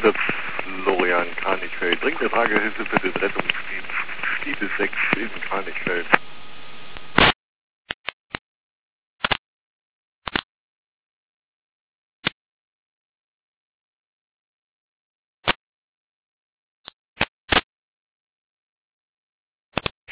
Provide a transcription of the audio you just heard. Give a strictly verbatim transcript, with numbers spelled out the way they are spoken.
Einsatz Florian Kranichfeld. Dringende Frage, Hilfe für den Rettungsdienst Stiebel sechs in Kranichfeld.